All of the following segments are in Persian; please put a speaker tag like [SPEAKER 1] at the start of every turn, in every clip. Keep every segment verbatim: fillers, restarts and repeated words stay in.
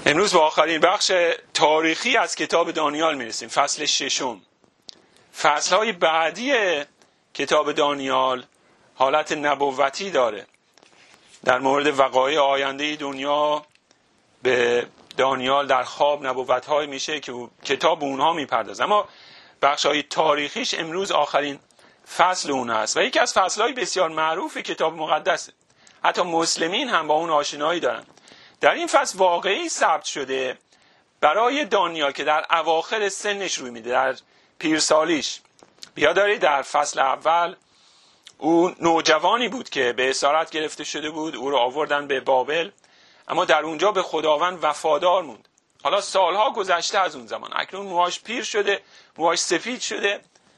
[SPEAKER 1] امروز با آخرین بخش تاریخی از کتاب دانیال میرسیم، فصل ششم. فصلهای بعدی کتاب دانیال حالت نبوتی داره، در مورد وقایع آینده دنیا به دانیال در خواب نبوت‌های میشه که کتاب اونها میپردازه. اما بخش‌های تاریخیش امروز آخرین فصل اون هست و یکی از فصل‌های بسیار معروف کتاب مقدسه. حتی مسلمین هم با اون آشنایی دارن. در این فصل واقعی ثبت شده برای دانیال که در اواخر سنش روی میده، در پیرسالیش. بیا دارید در فصل اول او نوجوانی بود که به اسارت گرفته شده بود، او رو آوردن به بابل، اما در اونجا به خداوند وفادار موند. حالا سالها گذشته از اون زمان، اکنون موهاش پیر شده، موهاش سفید شده،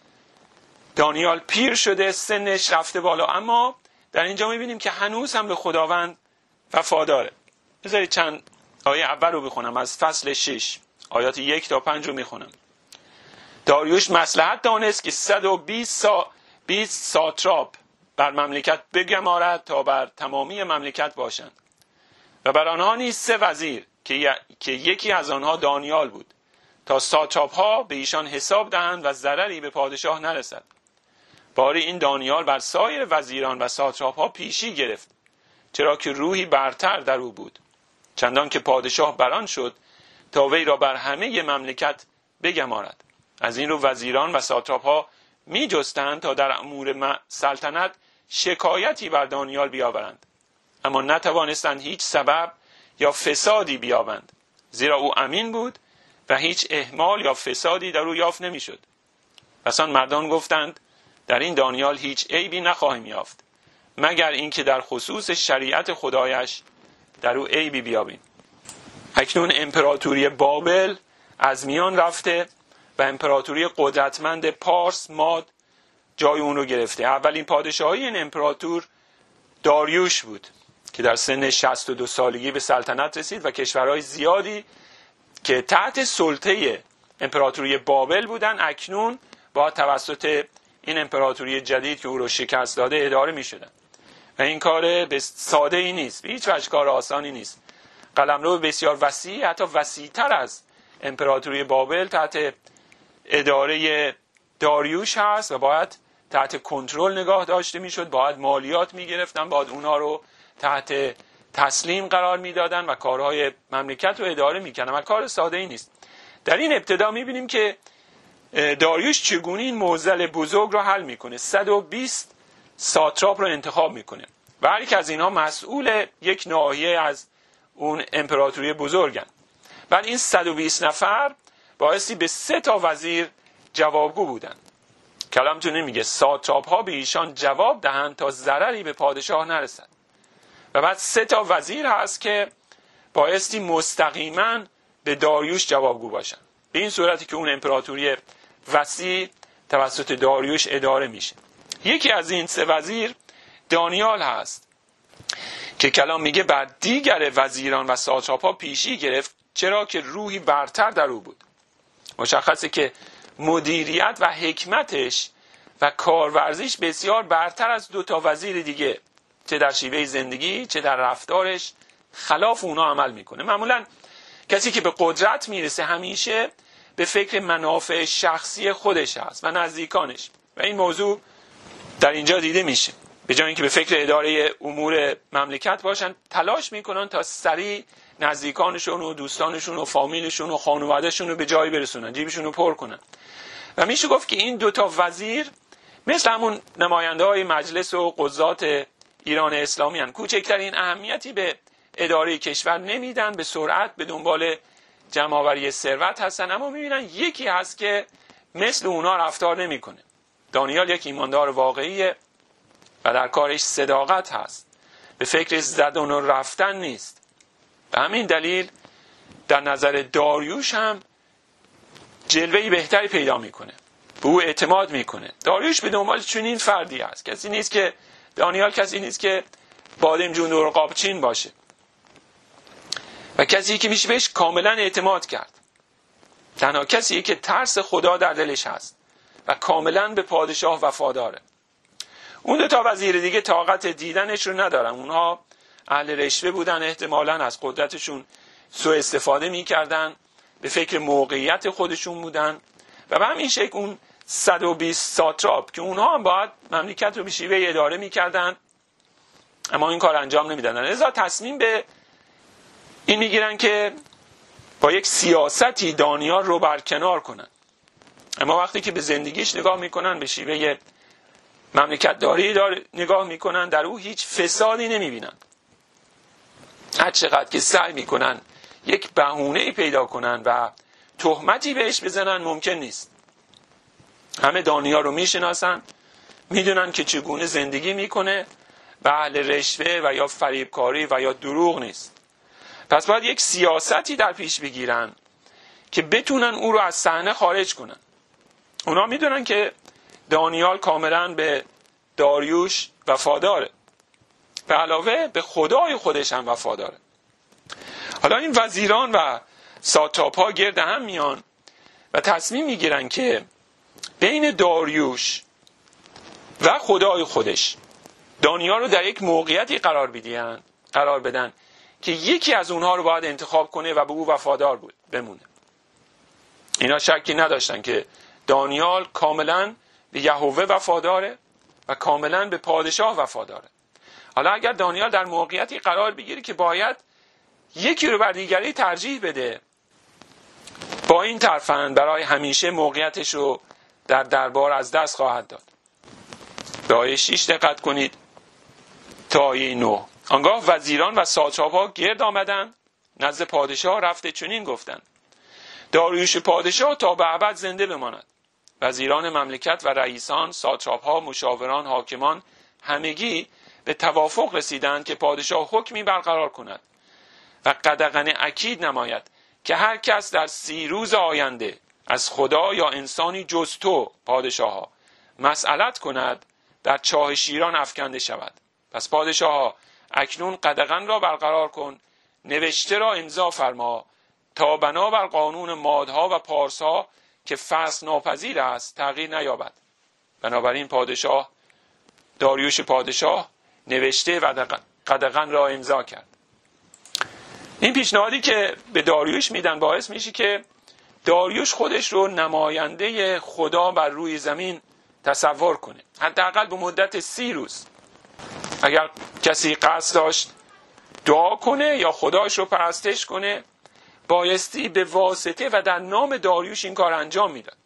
[SPEAKER 1] دانیال پیر شده، سنش رفته بالا، اما در اینجا میبینیم که هنوز هم به خداوند وفاداره. بذارید چند آیه اول رو بخونم از فصل شش، آیات یک تا پنج رو میخونم. داریوش مصلحت دانست که صد و بیست سا بیست ساتراپ بر مملکت بگمارد تا بر تمامی مملکت باشند و بر آنها نیز سه وزیر که, ی... که یکی از آنها دانیال بود، تا ساتراپ ها به ایشان حساب دهند و ضرری به پادشاه نرسد. باری این دانیال بر سایر وزیران و ساتراپ ها پیشی گرفت، چرا که روحی برتر در او بود، چندان که پادشاه بران شد تا وی را بر همه مملکت بگمارد. از این رو وزیران و ساتراپ ها می جستند تا در امور سلطنت شکایتی بر دانیال بیاورند، اما نتوانستند هیچ سبب یا فسادی بیابند، زیرا او امین بود و هیچ اهمال یا فسادی در او یافت نمی شد. پس آن مردان گفتند در این دانیال هیچ عیبی نخواهیم یافت، مگر اینکه در خصوص شریعت خدایش در او عیبی بیابیم. اکنون امپراتوری بابل از میان رفته و امپراتوری قدرتمند پارس ماد جای اون رو گرفته. اولین پادشاهی این امپراتور داریوش بود که در سن شصت و دو سالگی به سلطنت رسید و کشورهای زیادی که تحت سلطه امپراتوری بابل بودن اکنون با توسط این امپراتوری جدید که او رو شکست داده اداره می شدن. و این کار به ساده ای نیست، به هیچ وجه کار آسانی نیست. قلمرو بسیار وسیع، حتی وسیع‌تر از امپراتوری بابل تحت اداره داریوش هست و باید تحت کنترل نگاه داشته میشد، باید مالیات میگرفتن، باید اونها رو تحت تسلیم قرار میدادن و کارهای مملکت رو اداره میکنن و کار ساده ای نیست. در این ابتدا میبینیم که داریوش چگونه این معضل بزرگ رو حل میکنه. صد و بیست ساتراپ رو انتخاب میکنه و هر یک از اینها مسئول یک ناحیه از اون امپراتوری بزرگن. بعد این صد و بیست نفر بایستی به سه تا وزیر جوابگو بودن. کلامتون میگه ساتراپ ها به ایشان جواب دهند تا ضرری به پادشاه نرسد. و بعد سه تا وزیر هست که بایستی مستقیما به داریوش جوابگو باشن، به این صورتی که اون امپراتوری وسیع توسط داریوش اداره میشه. یکی از این سه وزیر دانیال هست که کلام میگه بر دیگر وزیران و ساتراپ ها پیشی گرفت، چرا که روحی برتر در او بود. مشخصه که مدیریت و حکمتش و کارورزیش بسیار برتر از دو تا وزیر دیگه، چه در شیوه زندگی چه در رفتارش خلاف اونا عمل میکنه. معمولا کسی که به قدرت میرسه همیشه به فکر منافع شخصی خودش هست و نزدیکانش و این موضوع در اینجا دیده میشه. به جای اینکه به فکر اداره امور مملکت باشن، تلاش میکنن تا سریع نزدیکانشون و دوستانشون و فامیلشون و خانوادهشون رو به جایی برسونن، جیبشون رو پر کنن. و میشه گفت که این دوتا وزیر مثل همون نماینده های مجلس و قضات ایران اسلامی هن. کوچکترین اهمیتی به اداره کشور نمیدن، به سرعت به دنبال جمع‌آوری ثروت هستن، اما میبینن یکی هست که مثل اونا رفتار نمیکنه. دانیال یک ایماندار واقعیه و در کارش صداقت هست، به فکر زدن و رفتن نیست. به همین دلیل در نظر داریوش هم جلوه‌ای بهتری پیدا میکنه، به او اعتماد میکنه. داریوش به دنبال چنین فردی است، کسی نیست که دانیال کسی نیست که بادمجون و قابچین باشه و کسی که میشه بهش کاملا اعتماد کرد. تنها کسی که ترس خدا در دلش هست و کاملا به پادشاه وفاداره. اون دو تا وزیر دیگه طاقت دیدنش رو ندارن، اونها اهل رشوه بودن، احتمالاً از قدرتشون سوء استفاده میکردن، به فکر موقعیت خودشون بودن و به همین شکل اون صد و بیست ساتراپ که اونها هم باید مملکت رو به شیوه اداره میکردن اما این کار انجام نمیدادن، لذا تصمیم به این میگیرن که با یک سیاستی دانیال رو برکنار کنن. اما وقتی که به زندگیش نگاه میکنن، به شیوه مملکت داری نگاه میکنن، در او هیچ فسادی نمیبینن. هر چقدر که سعی میکنن یک بهونه‌ای پیدا کنن و تهمتی بهش بزنن ممکن نیست. همه دانیال رو میشناسن، میدونن که چگونه زندگی میکنه و اهل رشوه و یا فریبکاری و یا دروغ نیست. پس باید یک سیاستی در پیش بگیرن که بتونن او رو از صحنه خارج کنن. اونا میدونن که دانیال کاملا به داریوش وفاداره، به علاوه به خدای خودش هم وفاداره. حالا این وزیران و ساتراپ ها گرد هم میان و تصمیم میگیرن که بین داریوش و خدای خودش دانیال رو در یک موقعیتی قرار بدن قرار بدن که یکی از اونها رو باید انتخاب کنه و به او وفادار بود بمونه. اینا شکی نداشتن که دانیال کاملا به یهوه وفاداره و کاملا به پادشاه وفاداره. حالا اگر دانیال در موقعیتی قرار بگیره که باید یکی رو بر دیگری ترجیح بده، با این ترفند برای همیشه موقعیتش رو در دربار از دست خواهد داد. به آیه شش دقت کنید تا آیه نه. آنگاه وزیران و ساتراپ‌ها گرد آمدند نزد پادشاه، رفته چنین گفتند: داریوش پادشاه تا به ابد زنده بماند. وزیران مملکت و رئیسان، ساتراپ‌ها، مشاوران، حاکمان همگی به توافق رسیدند که پادشاه حکمی برقرار کند و قدغن اکید نماید که هر کس در سی روز آینده از خدا یا انسانی جز تو پادشاه ها مسئلت کند در چاه شیران افکنده شود. پس پادشاه ها اکنون قدغن را برقرار کن، نوشته را امضا فرما تا بنابر قانون مادها و پارسها که فصل ناپذیر است تغییر نیابد. بنابراین پادشاه داریوش پادشاه نوشته و قدغن را امضا کرد. این پیشنهادی که به داریوش میدن باعث میشه که داریوش خودش رو نماینده خدا بر روی زمین تصور کنه، حداقل به مدت سی روز. اگر کسی قصد داشت دعا کنه یا خداش رو پرستش کنه، بایستی به واسطه و در نام داریوش این کار انجام میداد.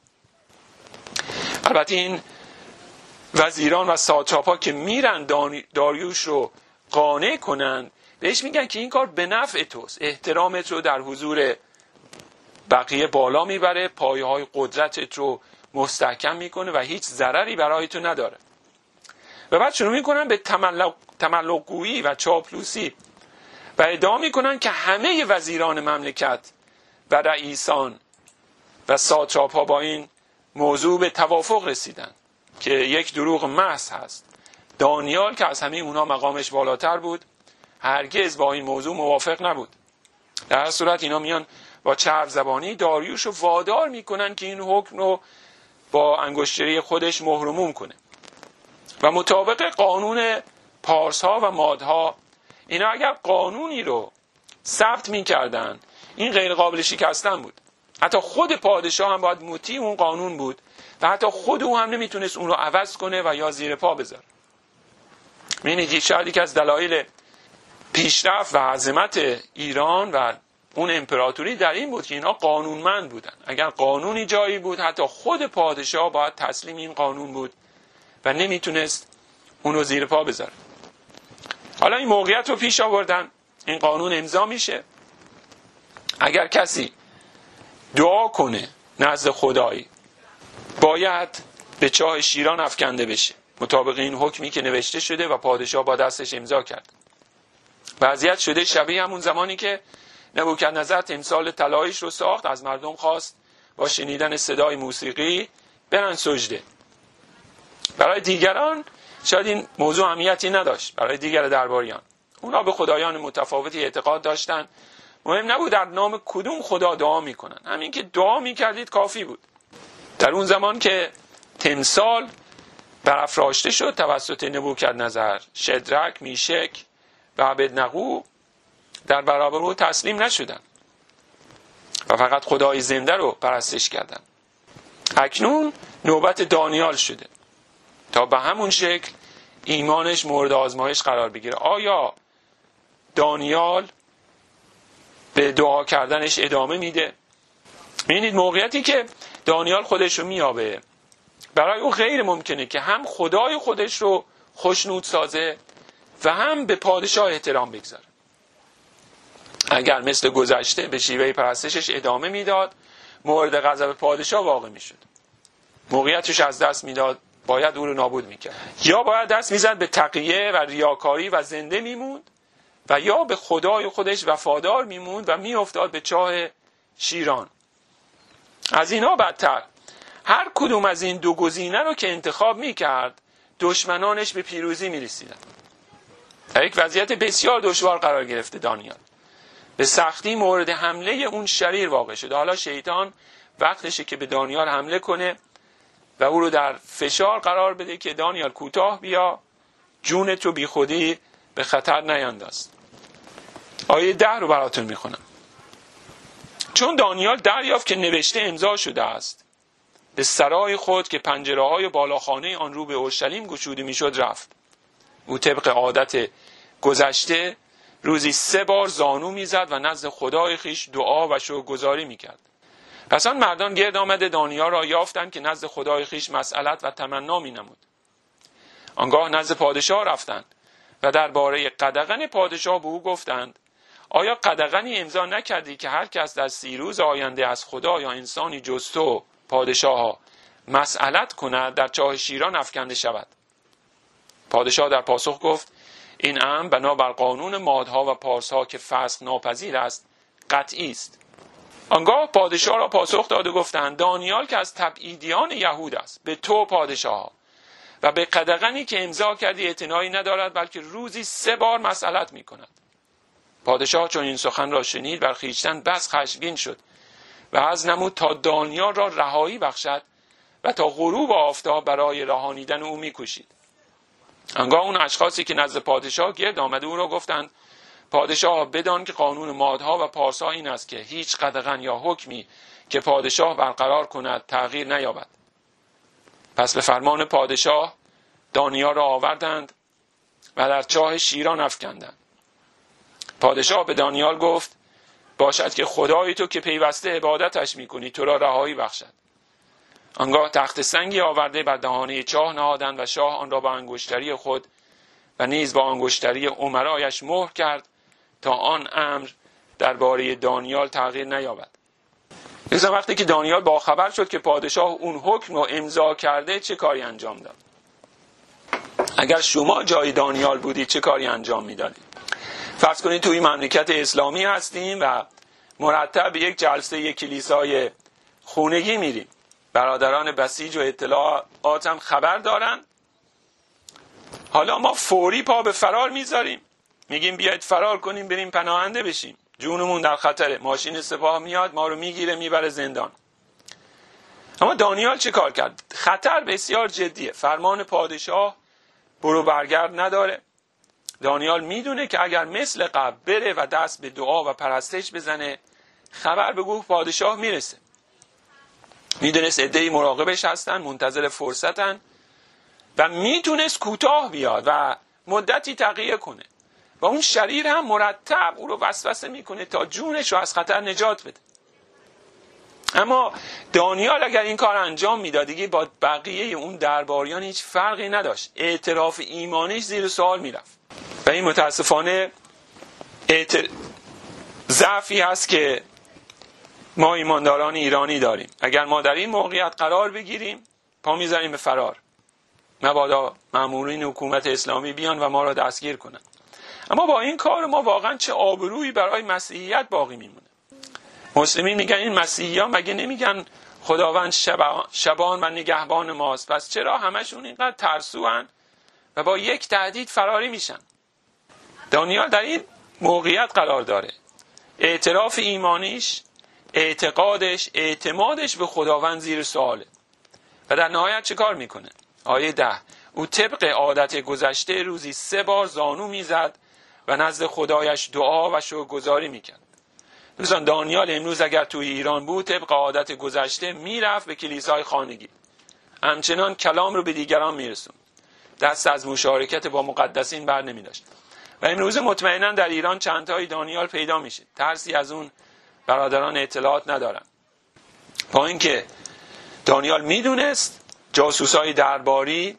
[SPEAKER 1] البته این وزیران و ساتراپ‌ها که میرن داریوش رو قانع کنن، بهش میگن که این کار به نفع توست، احترامت رو در حضور بقیه بالا میبره، پایه های قدرتت رو مستحکم میکنه و هیچ ضرری برای تو نداره. و بعد شروع میکنن به تملق تملق‌گویی و چاپلوسی و ادعا میکنن که همه وزیران مملکت و رئیسان و ساتراپ‌ها با این موضوع به توافق رسیدن که یک دروغ محض هست. دانیال که از همه اونها مقامش بالاتر بود هرگز با این موضوع موافق نبود. در هر صورت اینا میان با چرب زبانی داریوش رو وادار میکنن که این حکم رو با انگشتری خودش مهرموم کنه و مطابق قانون پارسها و مادها اینا اگر قانونی رو ثبت میکردن این غیر قابل شکستن بود. حتی خود پادشاه هم باید مطیع اون قانون بود و حتی خود او هم نمیتونست اون رو عوض کنه و یا زیر پا بذاره. می‌بینید شاید یک از دلایل پیشرفت و عظمت ایران و اون امپراتوری در این بود که اینا قانونمند بودن. اگر قانونی جایی بود حتی خود پادشاه باید تسلیم این قانون بود و نمیتونست اون رو زیر پا بذاره. حالا این موقعیت رو پیش آوردن، این قانون امضا میشه. اگر کسی دعا کنه نزد خدایی باید به چاه شیران افکنده بشه مطابق این حکمی که نوشته شده و پادشاه با دستش امضا کرد. وضعیت شده شبیه همون زمانی که نبوکدنضر تمثال طلاییش رو ساخت، از مردم خواست با شنیدن صدای موسیقی برن سجده. برای دیگران شاید این موضوع اهمیتی نداشت، برای دیگر درباریان اونا به خدایان متفاوتی اعتقاد داشتن، مهم نبود در نام کدوم خدا دعا میکنن، همین که دعا میکردید کافی بود. در اون زمان که تمثال برافراشته شد توسط نبوکدنضر، شدرک، میشک و عبدنغو در برابر او تسلیم نشدن. و فقط خدای زنده رو پرستش کردن. اکنون نوبت دانیال شده تا به همون شکل ایمانش مورد آزمایش قرار بگیره. آیا دانیال به دعا کردنش ادامه میده؟ می‌بینید موقعیتی که دانیال خودش رو میابه، برای او غیر ممکنه که هم خدای خودش رو خوشنود سازه و هم به پادشاه احترام بگذاره. اگر مثل گذشته به شیوه پرستشش ادامه میداد، مورد غضب پادشاه واقع میشد، موقعیتش از دست میداد، باید او رو نابود میکرد. یا باید دست میزد به تقیه و ریاکاری و زنده میموند، و یا به خدای خودش وفادار میموند و میافتاد به چاه شیران. از اینا بدتر، هر کدوم از این دو گزینه رو که انتخاب میکرد، دشمنانش به پیروزی میرسیدن. در یک وضعیت بسیار دشوار قرار گرفته دانیال، به سختی مورد حمله اون شریر واقع شده. حالا شیطان وقتشه که به دانیال حمله کنه و او رو در فشار قرار بده که دانیال کوتاه بیا، جونت رو بی خودی به خطر نینداز. آیه ده رو براتون میخونم. چون دانیال دریافت که نوشته امضا شده است، به سرای خود که پنجره‌های بالاخانه آن رو به اورشلیم گشوده میشد رفت. او طبق عادت گذشته روزی سه بار زانو میزد و نزد خدای خیش دعا و شکرگزاری میکرد. پس آن مردان گرد آمده دانیال را یافتند که نزد خدای خیش مسئلت و تمنا مینمود. آنگاه نزد پادشاه رفتند و درباره قدغن پادشاه به او گفتند: آیا قدغنی امضا نکردی که هر کس در سی روز آینده از خدا یا انسانی جز تو پادشاه ها مسئلت کند در چاه شیران افکنده شود؟ پادشاه در پاسخ گفت: این امر بنابر قانون مادها و پارسها که فسخ ناپذیر است قطعی است. آنگاه پادشاه را پاسخ داد و گفتند: دانیال که از تبعیدیان یهود است، به تو پادشاه ها و به قدغنی که امضا کردی اعتنایی ندارد، بلکه روزی سه بار مسئلت می کند. پادشاه چون این سخن را شنید بر خویشتن بس خشمگین شد و از نمود تا دانیال را رهایی بخشد و تا غروب آفتاب برای رهانیدن او می‌کوشید. آنگاه اون اشخاصی که نزد پادشاه گرد آمده او را گفتند: پادشاه بدان که قانون مادها و پارسا این است که هیچ قدغن یا حکمی که پادشاه برقرار کند تغییر نیابد. پس به فرمان پادشاه دانیال را آوردند و در چاه شیران افکندند. پادشاه به دانیال گفت: باشد که خدای تو که پیوسته عبادتش میکنی تو را رهایی بخشد. آنگاه تخت سنگی آورده بر دهانه چاه نهادند و شاه آن را با انگشتری خود و نیز با انگشتری امرایش مهر کرد تا آن امر درباره دانیال تغییر نیابد. لذا وقتی که دانیال باخبر شد که پادشاه اون حکم رو امضا کرده، چه کاری انجام داد؟ اگر شما جای دانیال بودید چه کاری انجام میدادید؟ فرض کنید توی مملکت اسلامی هستیم و مرتب به یک جلسه یک کلیسای خونگی میریم. برادران بسیج و اطلاعات هم خبر دارن. حالا ما فوری پا به فرار میذاریم، میگیم بیاید فرار کنیم بریم پناهنده بشیم، جونمون در خطره، ماشین سپاه میاد ما رو میگیره میبره زندان. اما دانیال چه کار کرد؟ خطر بسیار جدیه، فرمان پادشاه برو برگرد نداره. دانیال میدونه که اگر مثل قبل بره و دست به دعا و پرستش بزنه، خبر به گوش پادشاه میرسه. میدونست عده‌ای مراقبش هستن، منتظر فرصتن و میتونست کوتاه بیاد و مدتی تقیه کنه و اون شریر هم مرتب او رو وسوسه میکنه تا جونش رو از خطر نجات بده. اما دانیال اگر این کار انجام میداد دیگه با بقیه اون درباریان هیچ فرقی نداشت، اعتراف ایمانیش زیر سوال میرفت. و این متاسفانه اعتر... ضعفی هست که ما ایمانداران ایرانی داریم. اگر ما در این موقعیت قرار بگیریم پا میذاریم به فرار، مبادا مامورین حکومت اسلامی بیان و ما را دستگیر کنن. اما با این کار ما واقعا چه آبرویی برای مسیحیت باقی میمونه؟ مسلمین میگن این مسیحیان مگه نمیگن خداوند شبان و نگهبان ماست؟ پس چرا همشون اینقدر ترسوان و با یک تهدید فراری میشن؟ دانیال در این موقعیت قرار داره. اعتراف ایمانیش، اعتقادش، اعتمادش به خداوند زیر سواله. و در نهایت چه کار میکنه؟ آیه ده: او طبق عادت گذشته روزی سه بار زانو میزد و نزد خدایش دعا و شکرگزاری میکرد. دوستان دانیال امروز اگر توی ایران بود طبق عادت گذشته میرفت به کلیسای خانگی، همچنان کلام رو به دیگران میرسون، دست از مشارکت با مقدسین بر نمی داشت. و امروز مطمئنا در ایران چند تایی دانیال پیدا میشه، ترسی از اون برادران اطلاعات ندارن، با اینکه دانیال میدونست جاسوسای درباری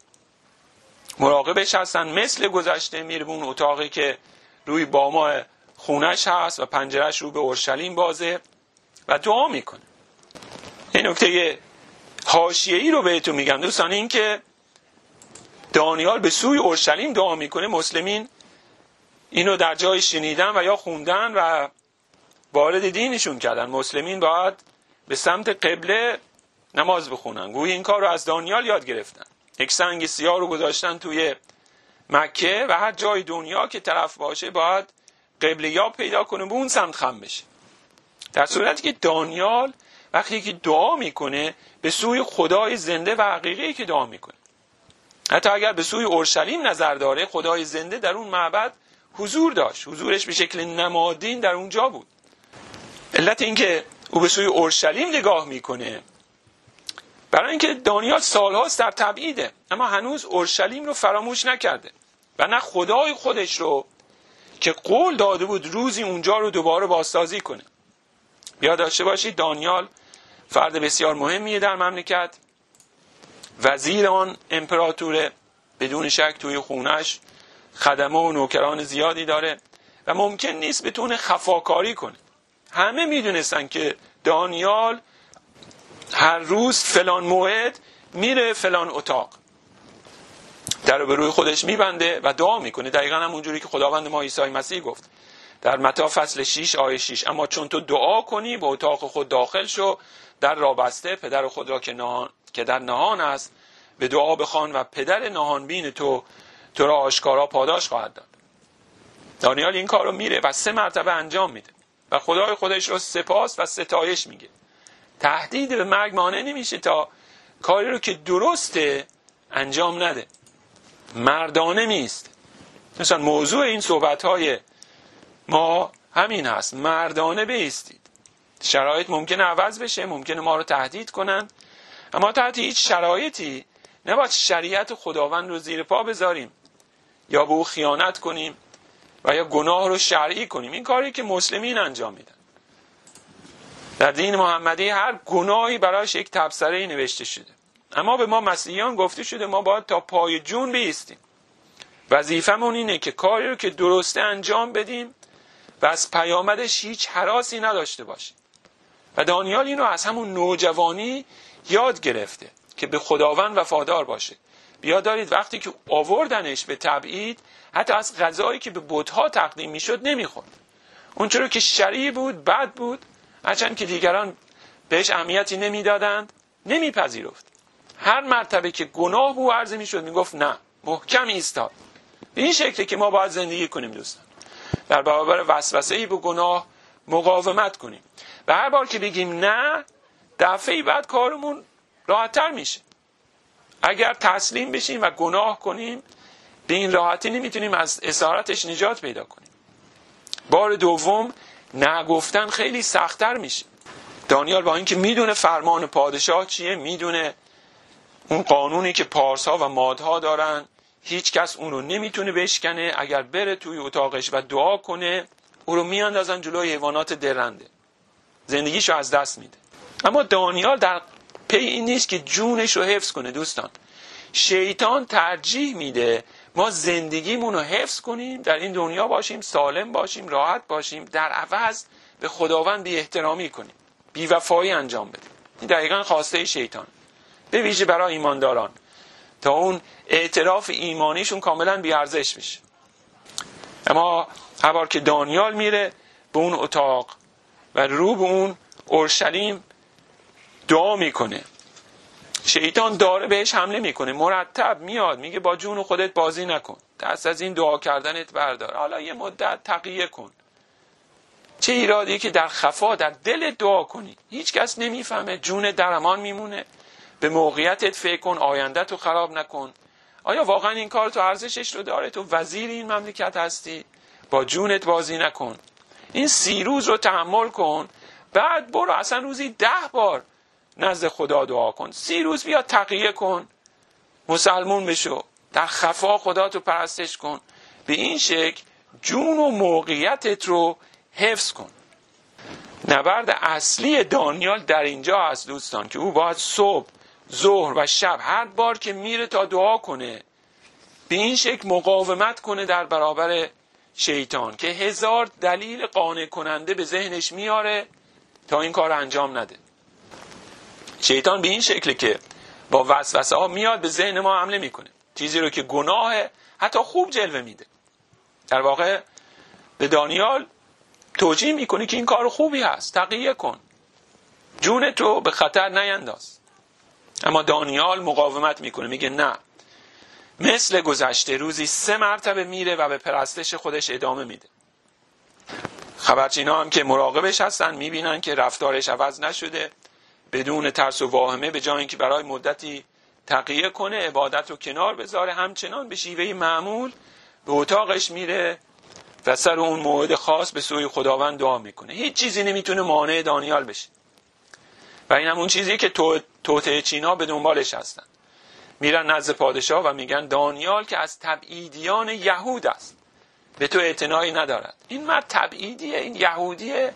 [SPEAKER 1] مراقبش هستن، مثل گذشته میره به اون اتاقی که روی باما خونش هست و پنجرش رو به اورشلیم بازه و دعا میکنه. این نکته حاشیه‌ای رو بهتون میگم دوستان، این که دانیال به سوی اورشلیم دعا میکنه، مسلمین اینو در جای شنیدن و یا خوندن و وارد دینشون کردن. مسلمین باید به سمت قبله نماز بخونن، گویا این کار رو از دانیال یاد گرفتن. یک سنگ سیاه رو گذاشتن توی مکه و هر جای دنیا که طرف باشه باید قبله یا پیدا کنه به اون سمت خم بشه. در صورتی که دانیال وقتی که دعا میکنه به سوی خدای زنده و حقیقی که دعا میکنه، حتی اگر به سوی اورشلیم نظر داره، خدای زنده در اون معبد حضور داشت، حضورش به شکل نمادین در اونجا بود. علت این که او به سوی اورشلیم نگاه میکنه برای اینکه دانیال سالهاست در تبعیده، اما هنوز اورشلیم رو فراموش نکرده و نه خدای خودش رو که قول داده بود روزی اونجا رو دوباره بازسازی کنه. یاد داشته باشید دانیال فرد بسیار مهمیه در مملکت، وزیر آن امپراتوره، بدون شک توی خونش خدمه و نوکران زیادی داره و ممکن نیست بتونه خفاکاری کنه. همه میدونستن که دانیال هر روز فلان موعد میره فلان اتاق، در رو به روی خودش میبنده و دعا میکنه، دقیقا هم اونجوری که خداوند ما عیسی مسیح گفت در متی فصل شش آیه شش: اما چون تو دعا کنی به اتاق خود داخل شو، در را بسته پدر خود را که نهان که در نهان است به دعا بخوان و پدر نهان بین تو تو را آشکارا پاداش خواهد داد. دانیال این کار رو میره و سه مرتبه انجام میده و خدای خودش رو سپاس و ستایش میگه. تهدید به مرگ مانع نمیشه تا کاری رو که درسته انجام نده، مردانه نیست. مثلا موضوع این صحبت‌های ما همین هست، مردانه بایستید. شرایط ممکنه عوض بشه، ممکنه ما رو تهدید کنن، اما تحت هیچ شرایطی نباید شریعت خداوند رو زیر پا بذاریم یا به او خیانت کنیم و یا گناه رو شرعی کنیم. این کاری که مسلمین انجام میدن. در دین محمدی هر گناهی برایش یک تبصره نوشته شده، اما به ما مسیحیان گفته شده ما باید تا پای جون بایستیم. وظیفمون اینه که کاری رو که درسته انجام بدیم و از پیامدش هیچ هراسی نداشته باشیم. و دانیال اینو از همون نوجوانی یاد گرفته که به خداوند وفادار باشه. بیاد دارید وقتی که آوردنش به تبعید، حتی از غذایی که به بت‌ها تقدیم میشد نمیخورد. اون چرا که شرعی بود، بد بود، هرچند که دیگران بهش اهمیتی نمیدادند، نمیپذیرفت. هر مرتبه که گناه به او عرضه میشد میگفت نه، محکم ایستاد. به این شکلی که ما باید زندگی کنیم دوستان، در برابر وسوسه‌ای به گناه مقاومت کنیم و هر بار که بگیم نه، دفعه‌ای بعد کارمون راحت‌تر میشه. اگر تسلیم بشیم و گناه کنیم، به این راحتی نمیتونیم از اسارتش نجات پیدا کنیم. بار دوم نه گفتن خیلی سخت‌تر میشه. دانیال با اینکه میدونه فرمان پادشاه چیه، میدونه اون قانونی که پارسا و مادها دارن، هیچ کس اون رو نمیتونه بشکنه. اگر بره توی اتاقش و دعا کنه، او رو میاندازن جلوی حیوانات درنده، زندگیشو از دست میده. اما دانیال در پی این نیست که جونش رو حفظ کنه. دوستان شیطان ترجیح میده ما زندگیمون رو حفظ کنیم، در این دنیا باشیم، سالم باشیم، راحت باشیم، در عوض به خداوند بی احترامی کنیم، بی وفایی انجام بدیم. این دقیقاً خواسته شیطان، به ویژه برای ایمانداران، تا اون اعتراف ایمانیشون کاملا بی ارزش بشه. اما هر بار که دانیال میره به اون اتاق و رو به اون اورشلیم دعا میکنه، شیطان داره بهش حمله میکنه، مرتب میاد میگه با جون خودت بازی نکن، دست از این دعا کردنت بردار، حالا یه مدت تقیه کن. چه ایرادی که در خفا در دل دعا کنی، هیچ کس نمیفهمه، جون در امان میمونه. به موقعیتت فکر کن، آینده‌تو خراب نکن. آیا واقعا این کار تو ارزشش رو داره؟ تو وزیر این مملکت هستی، با جونت بازی نکن. این سی روز رو تحمل کن، بعد برو اصلا روزی ده بار نزد خدا دعا کن. سی روز بیا تقیه کن، مسلمون بشو، در خفا خدا تو پرستش کن. به این شکل جون و موقعیتت رو حفظ کن. نبرد اصلی دانیال در اینجا هست دوستان که او باید صبح، ظهر و شب هر بار که میره تا دعا کنه به این شکل مقاومت کنه در برابر شیطان که هزار دلیل قانع کننده به ذهنش میاره تا این کار انجام نده. شیطان به این شکلی که با وسوسه ها میاد به ذهن ما حمله میکنه، چیزی رو که گناه حتی خوب جلوه میده. در واقع به دانیال توجیه میکنه که این کار خوبی هست، تقیه کن، جون تو به خطر نینداز. اما دانیال مقاومت میکنه، میگه نه، مثل گذشته روزی سه مرتبه میره و به پرستش خودش ادامه میده. خبرچینا هم که مراقبش هستن میبینن که رفتارش عوض نشده، بدون ترس و واهمه به جای اینکه برای مدتی تقیه کنه، عبادت رو کنار بذاره، همچنان به شیوه معمول به اتاقش میره و سر اون موعد خاص به سوی خداوند دعا میکنه. هیچ چیزی نمیتونه مانع دانیال بشه. و این همون چیزی که تو توطئه چینا به دنبالش هستن. میرن نزد پادشاه و میگن دانیال که از تبعیدیان یهود است، به تو اعتنایی ندارد. این مرد تبعیدیه، این یهودیه،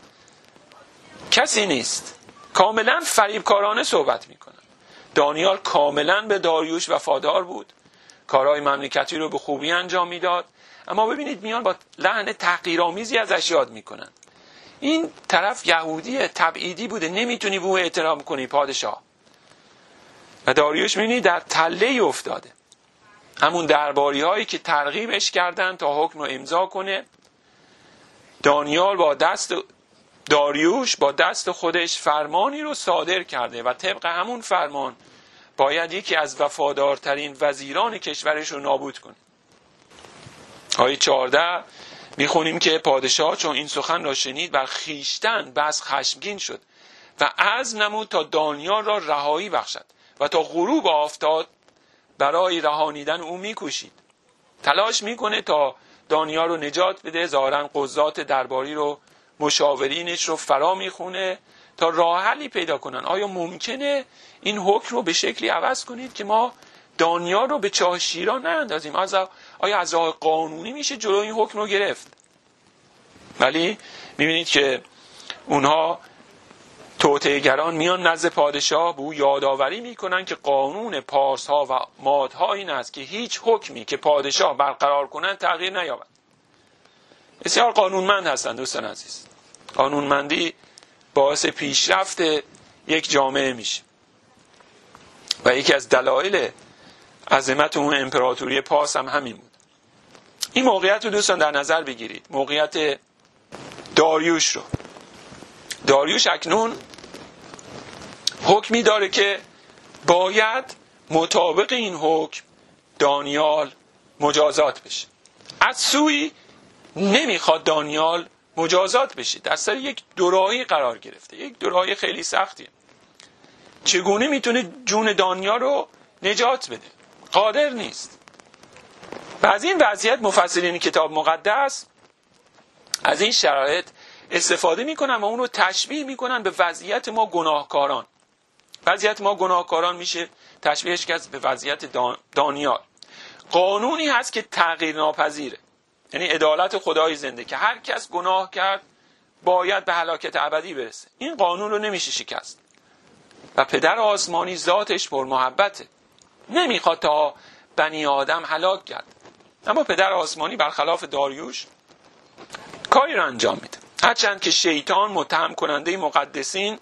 [SPEAKER 1] کسی نیست. کاملا فریبکارانه صحبت میکنن. دانیال کاملا به داریوش وفادار بود، کارهای مملکتی رو به خوبی انجام میداد، اما ببینید میان با لحن تحقیرآمیزی ازش یاد میکنن. این طرف یهودیه، تبعیدی بوده، نمیتونی به او احترام کنی پادشاه. و داریوش میبینی در تله افتاده. همون درباری هایی که ترغیبش کردن تا حکم رو امضا کنه، دانیال با دست داریوش با دست خودش فرمانی رو صادر کرده و طبق همون فرمان باید یکی از وفادارترین وزیران کشورش رو نابود کنه. آیه چهارده میخونیم که پادشاه چون این سخن را شنید بر خیشتن بس خشمگین شد و عزم نمود تا دانیال را رهایی بخشد و تا غروب آفتاب برای رهانیدن او میکوشید. تلاش میکنه تا دانیال رو نجات بده. ظاهراً قضات درباری رو، مشاورینش رو فرا میخونه تا راه حلی پیدا کنن. آیا ممکنه این حکم رو به شکلی عوض کنید که ما دانیال رو به چاه شیران نیندازیم؟ آیا از راه قانونی میشه جلو این حکم رو گرفت؟ ولی میبینید که اونها توطئه‌گران میان نزد پادشاه، به او یادآوری میکنن که قانون پارس ها و مادها این است که هیچ حکمی که پادشاه برقرار کنن تغییر نیابد. بسیار قانونمند هستند دوستان عزیز. قانونمندی باعث پیشرفت یک جامعه میشه و یکی از دلایل عظمت اون امپراتوری پارس هم همین بود. این موقعیت رو دوستان در نظر بگیرید، موقعیت داریوش رو. داریوش اکنون حکمی داره که باید مطابق این حکم دانیال مجازات بشه. از سوی نمیخواد دانیال مجازات بشه، در سر یک دوراهی قرار گرفته، یک دوراهی خیلی سختیه. چگونه میتونه جون دانیال رو نجات بده؟ قادر نیست. و از این وضعیت مفسرین کتاب مقدس از این شرایط استفاده میکنن و اون رو تشبیه میکنن به وضعیت ما گناهکاران. وضعیت ما گناهکاران میشه تشبیهش کرد به وضعیت دانیال. قانونی هست که تغییر ناپذیره، یعنی عدالت خدای زنده که هر کس گناه کرد باید به هلاکت ابدی برسه. این قانون رو نمیشه شکست و پدر آسمانی ذاتش پر محبته، نمیخواد تا بنی آدم هلاک کرد. اما پدر آسمانی برخلاف داریوش کاری رو انجام میده. هرچند که شیطان متهم کننده مقدسین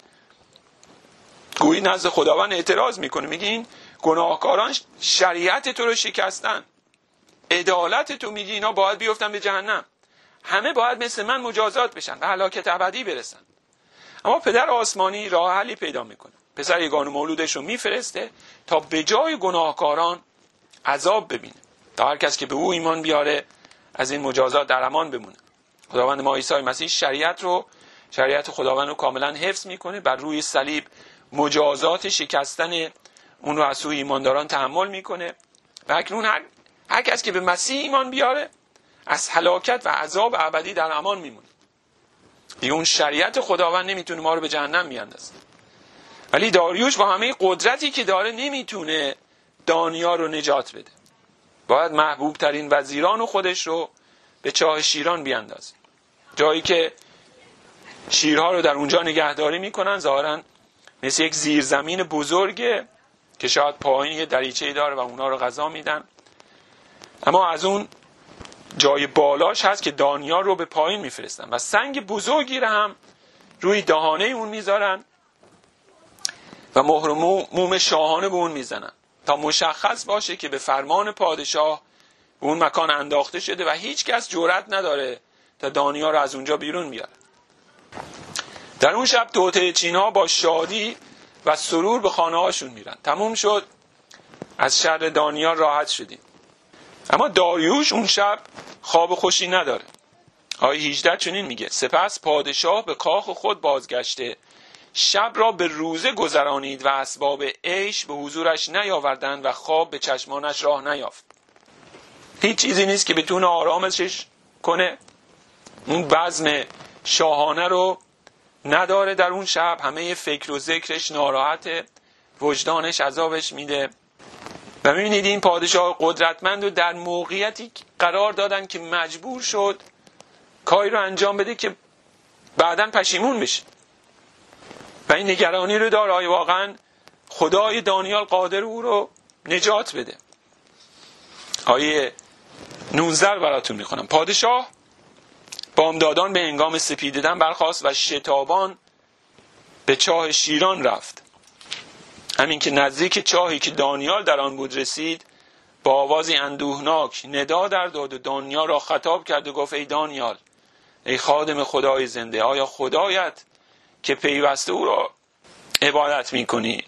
[SPEAKER 1] گویی نزد خداوند اعتراض میکنه، میگه این گناهکاران شریعت تو رو شکستن، عدالت تو میگی اینا باید بیفتن به جهنم، همه باید مثل من مجازات بشن و هلاکت ابدی برسن. اما پدر آسمانی راه حلی پیدا میکنه، پسر یگانه مولودش رو میفرسته تا به جای گناهکاران عذاب ببینه، تا هر کس که به او ایمان بیاره از این مجازات در امان بمونه. خداوند ما عیسی مسیح شریعت رو شریعت خداوند رو کاملا حفظ میکنه، بر روی صلیب مجازات شکستن اون رو از سوی ایمانداران تحمل میکنه و اکنون هر هر کس که به مسیح ایمان بیاره از هلاکت و عذاب ابدی در امان میمونه. دیگه اون شریعت خداوند نمیتونه ما رو به جهنم بیاندازه. ولی داریوش با همه قدرتی که داره نمیتونه دانیال رو نجات بده. باید محبوب ترین وزیران و خودش رو به چاه شیران بیاندازه، جایی که شیرها رو در اونجا نگهداری میکنن، ظاهراً مثل یک زیرزمین بزرگه که شاید پایین یه دریچه‌ای داره و اونا رو غذا میدن. اما از اون جای بالاش هست که دانیال رو به پایین میفرستن و سنگ بزرگی رو هم روی دهانه اون میذارن و مهر موم شاهانه به اون میزنن تا مشخص باشه که به فرمان پادشاه به اون مکان انداخته شده و هیچ کس جرئت نداره تا دانیال رو از اونجا بیرون بیاره. در اون شب توطئه چین‌ها با شادی و سرور به خانه هاشون میرن. تموم شد، از شر دانیال راحت شدیم. اما داریوش اون شب خواب خوشی نداره. آیه هجده چنین میگه: سپس پادشاه به کاخ خود بازگشته شب را به روزه گذرانید و اسباب عیش به حضورش نیاوردند و خواب به چشمانش راه نیافت. هیچ چیزی نیست که بتونه آرامشش کنه. اون بزم شاهانه رو نداره در اون شب، همه فکر و ذکرش ناراحته، وجدانش عذابش میده. و میبینید این پادشاه قدرتمند رو در موقعیتی قرار دادن که مجبور شد کاری رو انجام بده که بعداً پشیمون بشه و این نگرانی رو داره آیا واقعاً خدای دانیال قادر او رو نجات بده. آیه نوزده براتون میخونم: پادشاه بامدادان به هنگام سپیدیدن برخاست و شتابان به چاه شیران رفت. همین که نزدیک چاهی که دانیال در آن بود رسید، با آوازی اندوهناک ندا در داد و دانیال را خطاب کرد و گفت: ای دانیال، ای خادم خدای زنده، آیا خدایت که پیوسته او را عبادت میکنی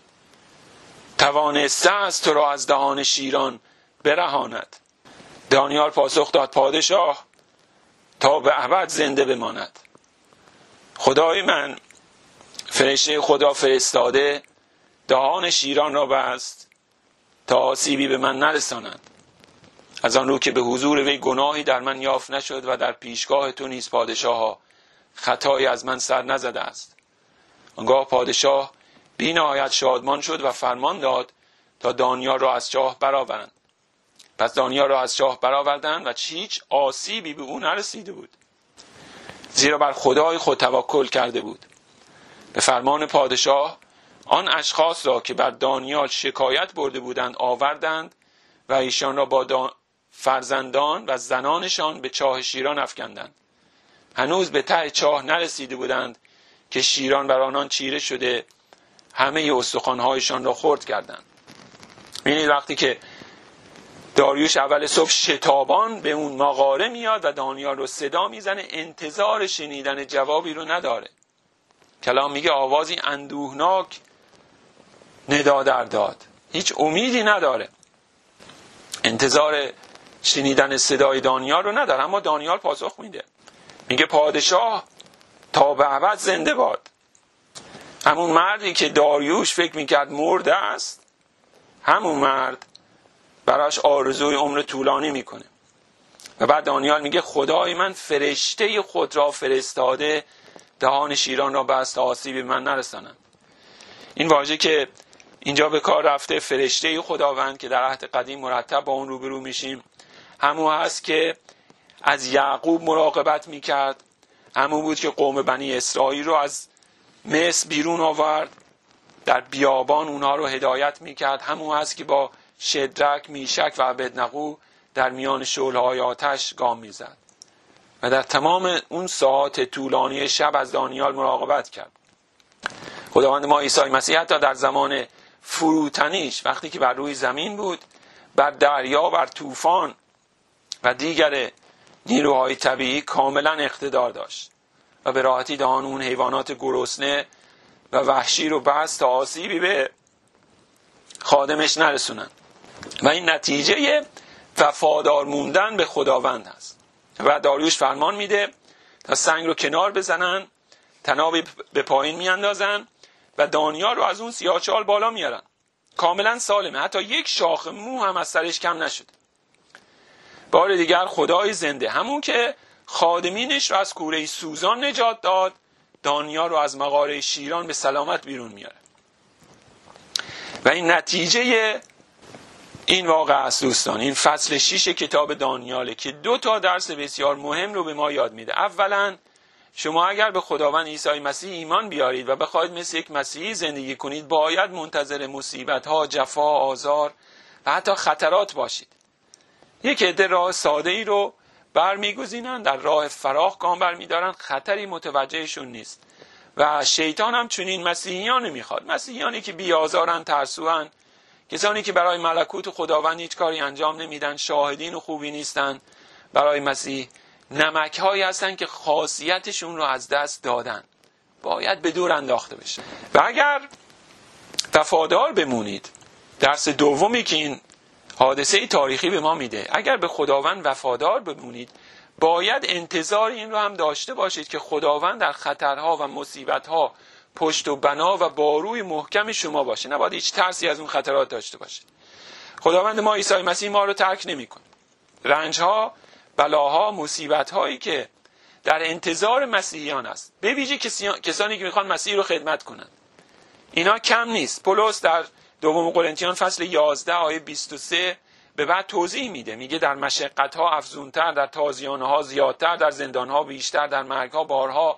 [SPEAKER 1] توانسته است تو را از دهان شیران برهاند؟ دانیال پاسخ داد: پادشاه تا به ابد زنده بماند. خدای من فرشته خدا فرستاده دهان شیران را بست تا آسیبی به من نرسانند، از آن رو که به حضور وی گناهی در من یافت نشد و در پیشگاه تو نیز پادشاه خطایی از من سر نزده است. آنگاه پادشاه بی نهایت شادمان شد و فرمان داد تا دانیال را از چاه برآورند. پس دانیال را از چاه برآوردند و هیچ آسیبی به او نرسیده بود، زیرا بر خدای خود توکل کرده بود. به فرمان پادشاه آن اشخاص را که بر دانیال شکایت برده بودند آوردند و ایشان را با فرزندان و زنانشان به چاه شیران افکندند. هنوز به ته چاه نرسیده بودند که شیران بر آنان چیره شده همه استخوان‌هایشان را خرد کردند. ببینید وقتی که داریوش اول صبح شتابان به اون مغاره میاد و دانیال رو صدا میزنه، انتظار شنیدن جوابی رو نداره. کلام میگه آوازی اندوهناک ندا در داد، هیچ امیدی نداره، انتظار شنیدن صدای دانیال رو نداره. اما دانیال پاسخ میده، میگه پادشاه تا به ابد زنده باد. همون مردی که داریوش فکر میکرد مرده است، همون مرد براش آرزوی عمر طولانی میکنه. و بعد دانیال میگه خدای من فرشته خود را فرستاده دهان شیران را بست آسیبی من نرسانند. این واژه که اینجا به کار رفته، فرشته خداوند، که در عهد قدیم مرتب با اون روبرو میشیم، همون هست که از یعقوب مراقبت میکرد، همون بود که قوم بنی اسرائیل رو از مصر بیرون آورد، در بیابان اونها رو هدایت میکرد، همون هست که با شدرک، میشک و ابدنغو در میان شعله‌های آتش گام میزد و در تمام اون ساعات طولانی شب از دانیال مراقبت کرد. خداوند ما عیسی مسیح حتی در زمان فروتنیش، وقتی که بر روی زمین بود، بر دریا، بر طوفان و دیگر نیروهای طبیعی کاملا اقتدار داشت و به راحتی دهان اون حیوانات گرسنه و وحشی رو بست تا آسیبی به خادمش نرسونن. و این نتیجه وفادار موندن به خداوند هست. و داریوش فرمان میده تا سنگ رو کنار بزنن، طنابی به پایین میاندازن و دانیال رو از اون سیاهچال بالا میارن. کاملا سالمه، حتی یک شاخ مو هم از سرش کم نشده. بار دیگر خدای زنده، همون که خادمینش رو از کوره سوزان نجات داد، دانیال رو از مغاره شیران به سلامت بیرون میاره. و این نتیجه این واقع است دوستان. این فصل شش کتاب دانیاله که دو تا درس بسیار مهم رو به ما یاد میده. اولا شما اگر به خداوند عیسی مسیح ایمان بیارید و بخواید مثل یک مسیحی زندگی کنید، باید منتظر مصیبت‌ها، جفا، آزار و حتی خطرات باشید. یک عده راه ساده ای رو برمیگزینن، در راه فراخ گام برمیدارن، خطری متوجهشون نیست. و شیطان هم چنین مسیحیان میخواد، مسیحیانی که بیازارن، ترسوان، کسانی که برای ملکوت خداوند هیچ کاری انجام نمیدن، شاهدین و خوبی نیستن برای مسیح، نمک هایی هستن که خاصیتشون رو از دست دادن، باید به دور انداخته بشه. و اگر وفادار بمونید، درس دومی که این حادثه تاریخی به ما میده، اگر به خداوند وفادار بمونید، باید انتظار این رو هم داشته باشید که خداوند در خطرها و مصیبتها پشت و بنا و باروی محکم شما باشه. نباید هیچ ترسی از اون خطرات داشته باشید. خداوند ما عیسی مسیح ما رو ترک نمی‌کنه. رنج‌ها، بلاها، مصیبت‌هایی که در انتظار مسیحیان است، به ویژه کسانی که میخوان مسیح رو خدمت کنن، اینا کم نیست. پولس در دوم قرنتیان فصل یازده آیه بیست و سه به بعد توضیح میده، میگه در مشقت‌ها افزونتر، در تازیانه‌ها زیادتر، در زندان‌ها بیشتر، در مرگ‌ها بارها،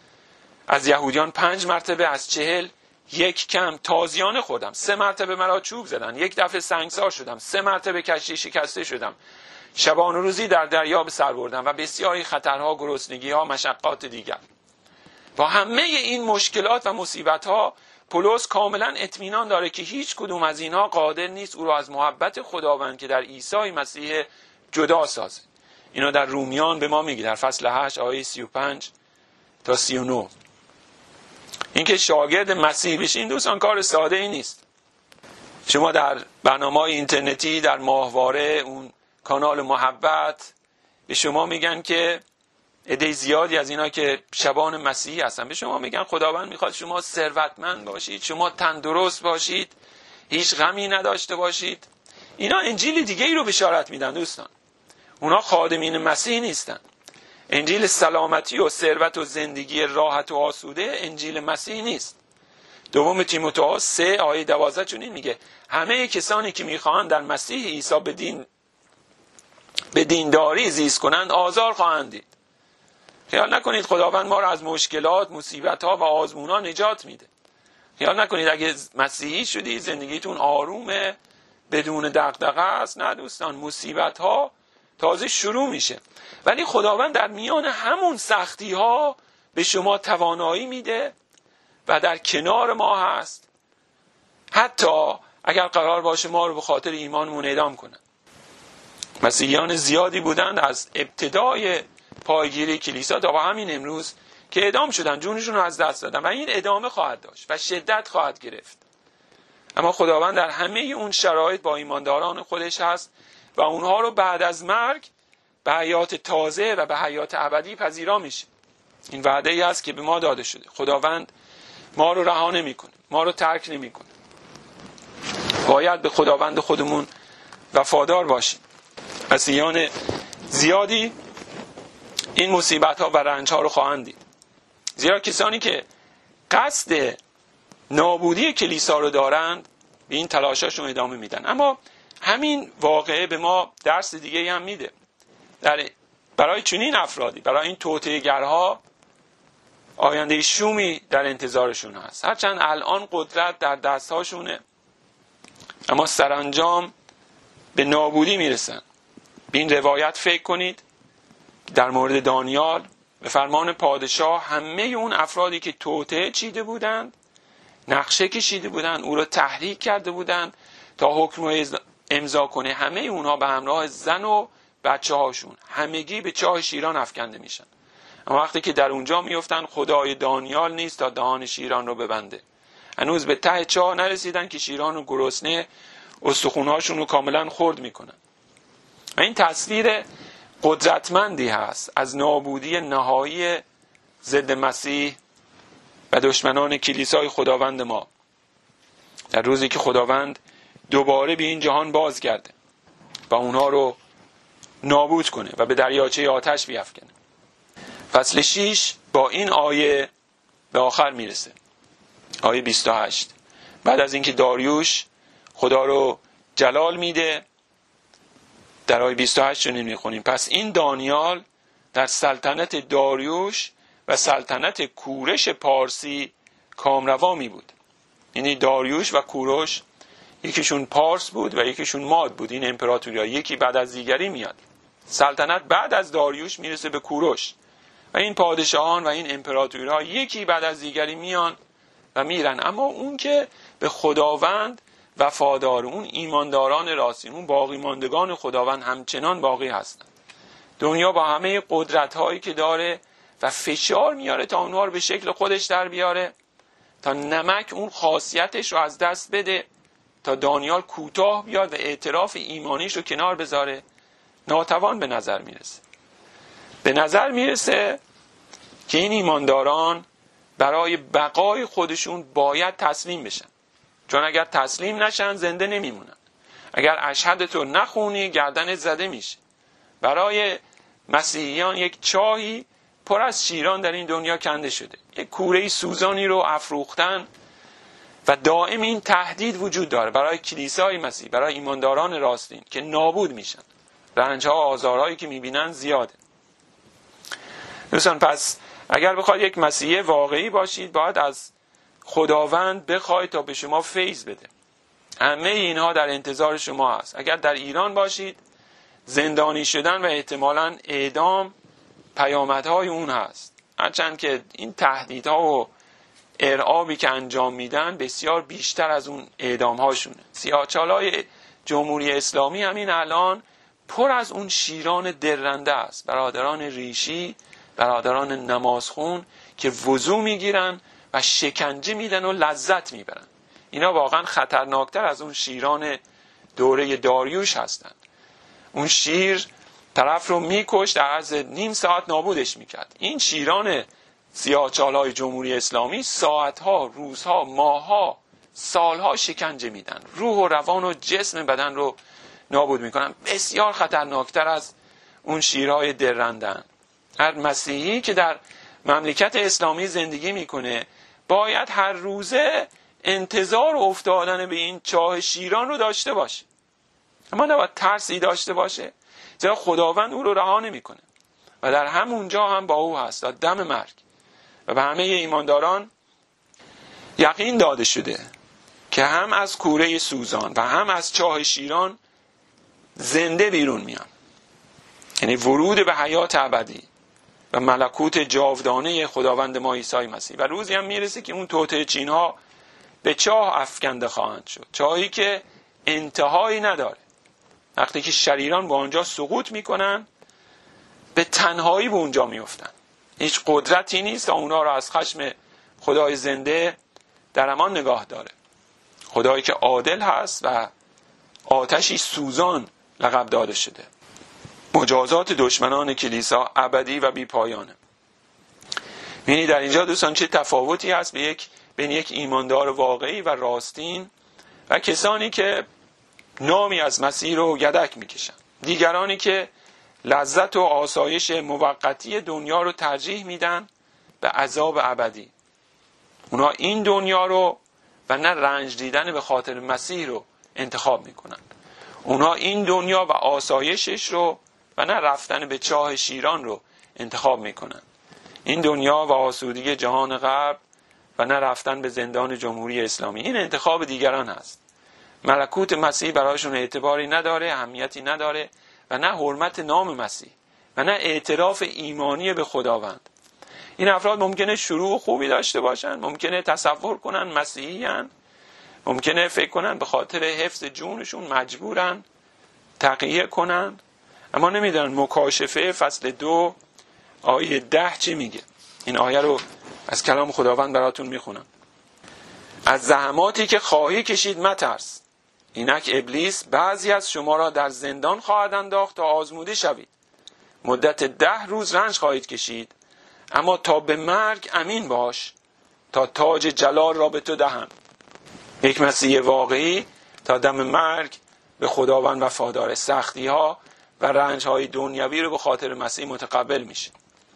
[SPEAKER 1] از یهودیان پنج مرتبه، از چهل یک کم تازیانه خوردم، سه مرتبه مرا چوب زدن، یک دفعه سنگسار شدم، سه مرتبه کشتی شکسته شدم، شبان و روزی در دریا به سر بردم و بسیاری خطرها، گرسنگی‌ها، مشقات دیگر. با همه این مشکلات و مصیبت‌ها پولس کاملا اطمینان داره که هیچ کدوم از اینها قادر نیست او را از محبت خداوند که در عیسی مسیح جدا سازه. اینو در رومیان به ما میگه در فصل هشت آیه سی و پنج تا سی و نه. اینکه شاگرد مسیح بشین دوستان کار ساده ای نیست. شما در برنامه‌های اینترنتی، در ماهواره، اون کانال محبت، به شما میگن که عده زیادی از اینا که شبان مسیحی هستن به شما میگن خداوند میخواد شما ثروتمند باشید، شما تندرست باشید، هیچ غمی نداشته باشید. اینا انجیل دیگه ای رو بشارت میدن دوستان. اونا خادمین مسیح نیستن. انجیل سلامتی و ثروت و زندگی راحت و آسوده انجیل مسیح نیست. دوم تیموتائوس سه آیه دوازده چنین میگه همه کسانی که میخواهند در مسیح عیسی به دین به دینداری زیست کنند آزار خواهند دید. خیال نکنید خداوند ما را از مشکلات، مصیبت‌ها و آزمون‌ها نجات میده. خیال نکنید اگه مسیحی شدی زندگیتون آرومه، بدون دغدغه است. نه دوستان، مصیبت‌ها تازه شروع میشه. ولی خداوند در میان همون سختی‌ها به شما توانایی میده و در کنار ما هست، حتی اگر قرار باشه ما رو به خاطر ایمانمون اعدام کنن. مسیحیان زیادی بودند از ابتدای پایگیری کلیسا تا همین امروز که اعدام شدن، جونشون رو از دست دادن و این ادامه خواهد داشت و شدت خواهد گرفت. اما خداوند در همه اون شرایط با ایمانداران خودش هست و اونها رو بعد از مرگ به حیات تازه و به حیات ابدی پذیرا میشه. این وعده ای است که به ما داده شده. خداوند ما رو رها نمیکنه، ما رو ترک نمیکنه. باید به خداوند خودمون وفادار باشیم. مسیحیان زیادی این مصیبت ها و رنج ها رو خواهند دید، زیرا کسانی که قصد نابودی کلیسا رو دارند به این تلاشاشون ادامه میدن. اما همین واقعه به ما درس دیگه هم میده. در برای چنین افرادی، برای این توطئه‌گرها، آینده شومی در انتظارشون هست. هرچند الان قدرت در دستهاشونه، اما سرانجام به نابودی میرسن. به این روایت فکر کنید در مورد دانیال، به فرمان پادشاه همه اون افرادی که توطئه چیده بودند، نقشه کشیده بودند، او را تحریک کرده بودند تا حکم رو امضا کنه، همه اونها به همراه زن و بچه هاشون همگی به چاه شیران افکنده میشن. اما وقتی که در اونجا میفتن خدای دانیال نیست تا دهان شیران رو ببنده. هنوز به ته چاه نرسیدن که شیران و گرسنه استخونهاشون رو کاملا خرد میکنن. و این تصویر قدرتمندی هست از نابودی نهایی ضد مسیح و دشمنان کلیسای خداوند ما در روزی که خداوند دوباره به این جهان بازگرده و اونها رو نابود کنه و به دریاچه آتش بیفکنه. فصل شش با این آیه به آخر میرسه. آیه بیست و هشت. بعد از اینکه داریوش خدا رو جلال میده، در آیه بیست و هشت رو میخونیم: پس این دانیال در سلطنت داریوش و سلطنت کورش پارسی کامروا می بود. یعنی داریوش و کوروش یکیشون پارس بود و یکیشون ماد بود. این امپراتوری یکی بعد از دیگری میاد. سلطنت بعد از داریوش میرسه به کوروش و این پادشاهان و این امپراتوری ها یکی بعد از دیگری میان و میرن، اما اون که به خداوند وفادار، اون ایمانداران راستین، اون باقی ماندگان خداوند همچنان باقی هستن. دنیا با همه قدرت هایی که داره و فشار میاره تا اونها رو به شکل خودش در بیاره، تا نمک اون خاصیتش رو از دست بده، تا دانیال کوتاه بیاد و اعتراف ایمانیش رو کنار بذاره، ناتوان به نظر میرسه. به نظر میرسه که این ایمانداران برای بقای خودشون باید تسلیم بشن، چون اگر تسلیم نشن زنده نمیمونن. اگر اشهد تو نخونی گردنت زده میشه. برای مسیحیان یک چاهی پر از شیران در این دنیا کنده شده، یک کوره سوزانی رو افروختن و دائم این تهدید وجود داره برای کلیسای مسیح، برای ایمانداران راستین که نابود میشن. رنج‌ها و آزارهایی که میبینن زیاده. دوستان، پس اگر بخواید یک مسیحی واقعی باشید باید از خداوند بخواید تا به شما فیض بده. همه اینها در انتظار شما هست. اگر در ایران باشید زندانی شدن و احتمالاً اعدام پیامدهای اون هست، هرچند که این تهدیدها و ارعابی که انجام میدن بسیار بیشتر از اون اعدام هاشونه. سیاه‌چالای جمهوری اسلامی همین الان پر از اون شیران درنده است، برادران ریشی، برادران نمازخون که وضو میگیرن و شکنجه میدن و لذت میبرن. اینا واقعا خطرناکتر از اون شیران دوره داریوش هستن. اون شیر طرف رو میکش، در عرض نیم ساعت نابودش میکرد. این شیران سیاه‌چالای جمهوری اسلامی ساعتها، روزها، ماهها، سالها شکنجه میدن، روح و روان و جسم بدن رو نابود میکنن. بسیار خطرناکتر از اون شیرهای درندن. هر مسیحی که در مملکت اسلامی زندگی میکنه باید هر روزه انتظار افتادن به این چاه شیران رو داشته باشه، اما نباید ترسی داشته باشه، زیرا خداوند او رو رها نمیکنه و در همونجا هم با او هست تا دم مرگ. و به همه ایمانداران یقین داده شده که هم از کوره سوزان و هم از چاه شیران زنده بیرون میان، یعنی ورود به حیات ابدی و ملکوت جاودانه خداوند ما عیسی مسیح. و روزی هم میرسه که اون توطئه چین‌ها به چاه افکنده خواهند شد، چاهی که انتهایی نداره. وقتی که شریران با آنجا سقوط میکنن به تنهایی به اونجا میفتن، هیچ قدرتی نیست تا اونا رو از خشم خدای زنده در امان نگاه داره. خدایی که عادل هست و آتشی سوزان لقب داده شده. مجازات دشمنان کلیسا ابدی و بی پایانه. یعنی در اینجا دوستان چه تفاوتی هست به یک بین یک ایماندار واقعی و راستین و کسانی که نامی از مسیح رو یدک میکشن، دیگرانی که لذت و آسایش موقتی دنیا رو ترجیح میدن به عذاب ابدی. اونا این دنیا رو و نه رنج دیدن به خاطر مسیح رو انتخاب میکنن. اونا این دنیا و آسایشش رو و نه رفتن به چاه شیران رو انتخاب میکنن. این دنیا و آسودگی جهان غرب و نه رفتن به زندان جمهوری اسلامی. این انتخاب دیگران هست. ملکوت مسیح برایشون اعتباری نداره، اهمیتی نداره و نه حرمت نام مسیح و نه اعتراف ایمانی به خداوند. این افراد ممکنه شروع خوبی داشته باشن، ممکنه تصور کنن مسیحی هن، ممکنه فکر کنن به خاطر حفظ جونشون مجبورن تقیه کنن، اما نمیدونن مکاشفه فصل دو آیه ده چی میگه. این آیه رو از کلام خداوند براتون میخونم. از زحماتی که خواهی کشید مترس، اینک ابلیس بعضی از شما را در زندان خواهد انداخت تا آزموده شوید. مدت ده روز رنج خواهید کشید، اما تا به مرگ امین باش تا تاج جلال را به تو دهم. یک مسیح واقعی تا دم مرگ به خداوند وفادار، سختی ها و رنج های دنیوی رو به خاطر مسیح متقبل میشه.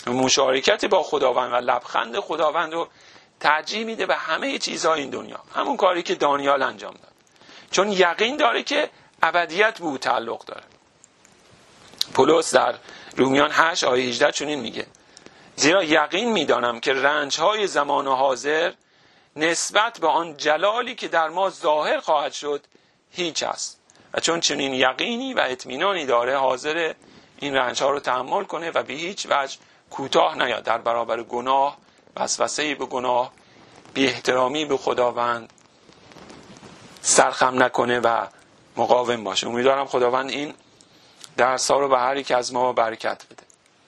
[SPEAKER 1] مشارکت با خداوند و لبخند خداوند رو ترجیح میده به همه چیزهای این دنیا. همون کاری که دانیال انجام داد، چون یقین داره که ابدیت به او تعلق داره. پولس در رومیان هشت آیه هجده چنین میگه: زیرا یقین میدانم که رنجهای زمان حاضر نسبت به آن جلالی که در ما ظاهر خواهد شد هیچ است، و چون چنین یقینی و اطمینانی داره حاضر این رنجها رو تحمل کنه و به هیچ وجه کوتاه نیاد، در برابر گناه، وسوسه به گناه، بی احترامی به خداوند سرخم نکنه و مقاوم باشه. امیدوارم خداوند این درس‌ها رو به هر یک از ما برکت بده.